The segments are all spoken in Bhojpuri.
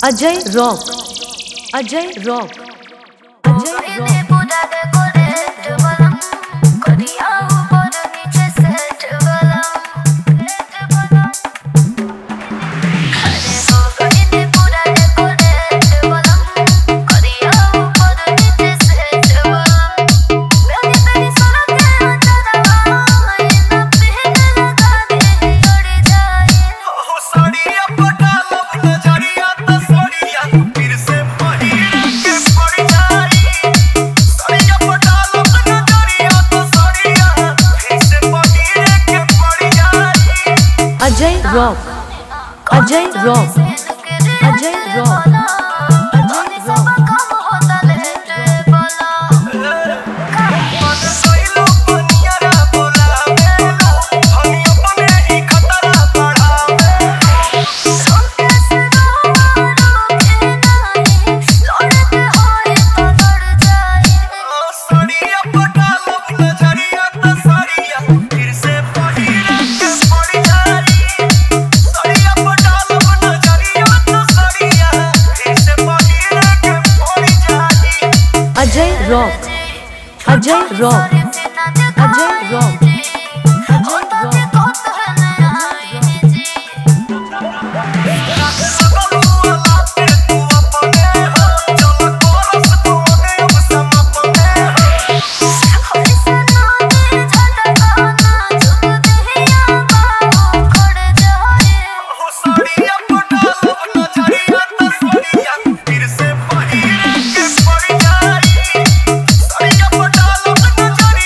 Ajay rock, Ajay rock, Ajay rock. Ajay rock, Ajay rock, Ajay rock, Ajay rock. Ajay rock, Ajay rock, Ajay rock, Ajay rock.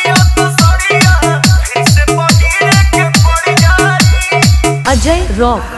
Ajay rock.